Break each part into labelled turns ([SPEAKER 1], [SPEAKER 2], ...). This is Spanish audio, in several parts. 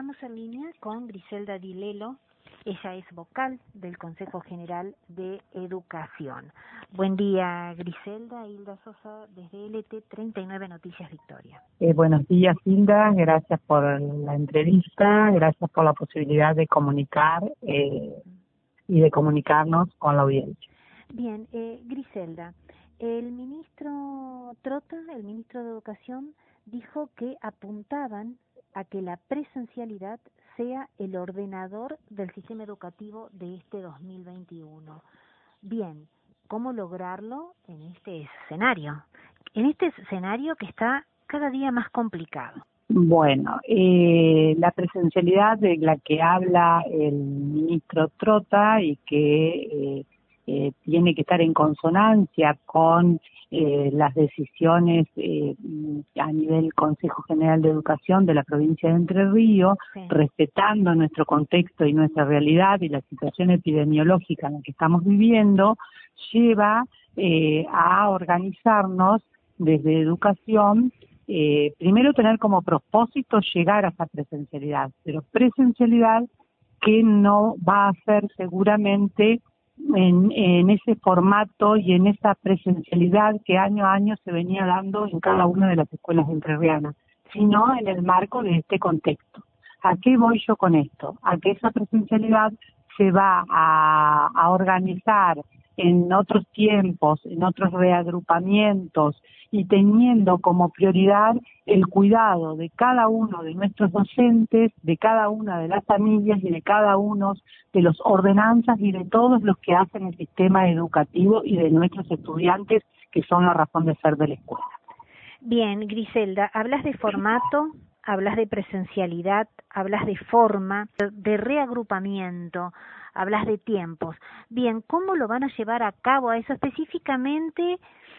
[SPEAKER 1] estamos en línea con Griselda Di Lello. Ella es vocal del Consejo General de Educación. Buen día, Griselda. Hilda Sosa, desde LT39 Noticias Victoria.
[SPEAKER 2] Buenos días, Hilda. Gracias por la entrevista, gracias por la posibilidad de comunicar y de comunicarnos con la audiencia.
[SPEAKER 1] Bien, Griselda, el ministro Trota, el ministro de Educación, dijo que apuntaban a que la presencialidad sea el ordenador del sistema educativo de este 2021. Bien, ¿cómo lograrlo en este escenario? En este escenario que está cada día más complicado.
[SPEAKER 2] Bueno, la presencialidad de la que habla el ministro Trota y que tiene que estar en consonancia con las decisiones a nivel Consejo General de Educación de la provincia de Entre Ríos, sí, respetando nuestro contexto y nuestra realidad y la situación epidemiológica en la que estamos viviendo, lleva a organizarnos desde educación. Primero tener como propósito llegar a esa presencialidad, pero presencialidad que no va a ser seguramente en ese formato y en esa presencialidad que año a año se venía dando en cada una de las escuelas entrerrianas, sino en el marco de este contexto. ¿A qué voy yo con esto? A que esa presencialidad se va a organizar en otros tiempos, en otros reagrupamientos y teniendo como prioridad el cuidado de cada uno de nuestros docentes, de cada una de las familias y de cada uno de los ordenanzas y de todos los que hacen el sistema educativo y de nuestros estudiantes que son la razón de ser de la escuela.
[SPEAKER 1] Bien, Griselda, hablas de formato, hablas de presencialidad, hablas de forma, de reagrupamiento, hablas de tiempos. Bien, ¿cómo lo van a llevar a cabo a eso específicamente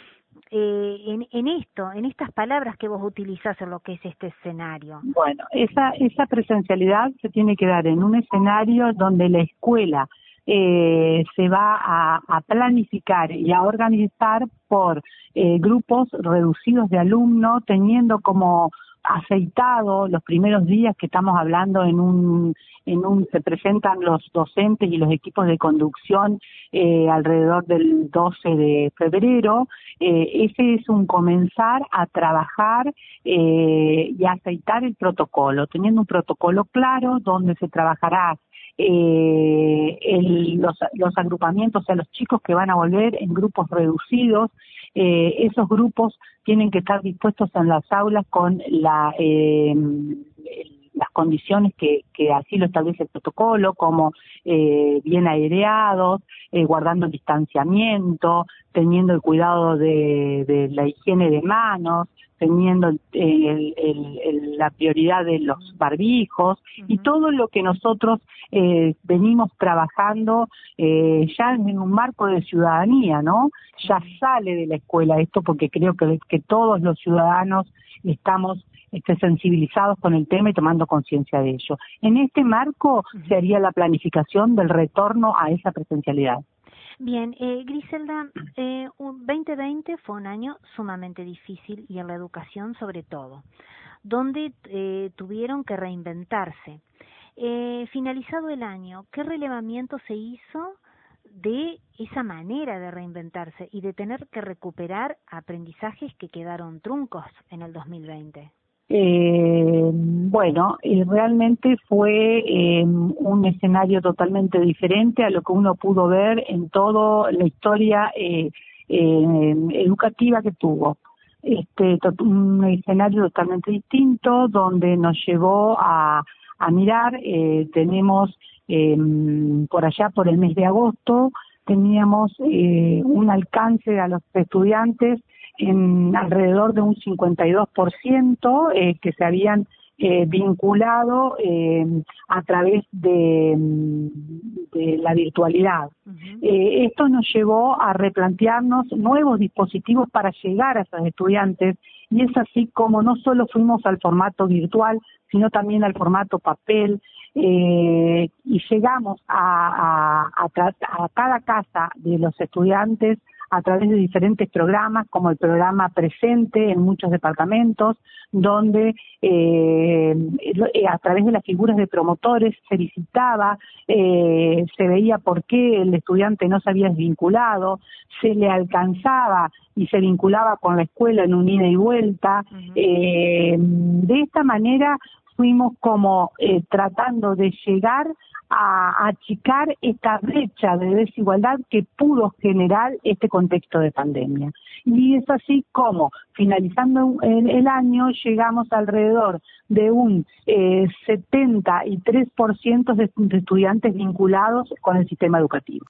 [SPEAKER 1] en estas palabras que vos utilizás en lo que es este escenario?
[SPEAKER 2] Bueno, esa presencialidad se tiene que dar en un escenario donde la escuela se va a planificar y a organizar por grupos reducidos de alumnos, teniendo como aceitado los primeros días que estamos hablando se presentan los docentes y los equipos de conducción alrededor del 12 de febrero. Ese es un comenzar a trabajar y a aceitar el protocolo, teniendo un protocolo claro donde se trabajará los agrupamientos, o sea, los chicos que van a volver en grupos reducidos. Esos grupos tienen que estar dispuestos en las aulas con las condiciones que así lo establece el protocolo, como bien aireados, guardando el distanciamiento, teniendo el cuidado de la higiene de manos, teniendo la prioridad de los barbijos y todo lo que nosotros venimos trabajando ya en un marco de ciudadanía, ¿no? Ya sale de la escuela esto porque creo que todos los ciudadanos estamos sensibilizados con el tema y tomando conciencia de ello. En este marco se haría la planificación del retorno a esa presencialidad.
[SPEAKER 1] Bien, Griselda, 2020 fue un año sumamente difícil y en la educación sobre todo, donde tuvieron que reinventarse. Finalizado el año, ¿qué relevamiento se hizo de esa manera de reinventarse y de tener que recuperar aprendizajes que quedaron truncos en el 2020?
[SPEAKER 2] Bueno, realmente fue un escenario totalmente diferente a lo que uno pudo ver en toda la historia educativa que tuvo. Un escenario totalmente distinto donde nos llevó a mirar, tenemos por allá por el mes de agosto, teníamos un alcance a los estudiantes en alrededor de un 52% que se habían vinculado a través de la virtualidad. Esto nos llevó a replantearnos nuevos dispositivos para llegar a esos estudiantes y es así como no solo fuimos al formato virtual, sino también al formato papel y llegamos a cada casa de los estudiantes a través de diferentes programas, como el programa Presente en muchos departamentos, donde a través de las figuras de promotores se visitaba, se veía por qué el estudiante no se había desvinculado, se le alcanzaba y se vinculaba con la escuela en un ida y vuelta. De esta manera fuimos como tratando de llegar a achicar esta brecha de desigualdad que pudo generar este contexto de pandemia. Y es así como, finalizando el año, llegamos alrededor de un 73% de estudiantes vinculados con el sistema educativo.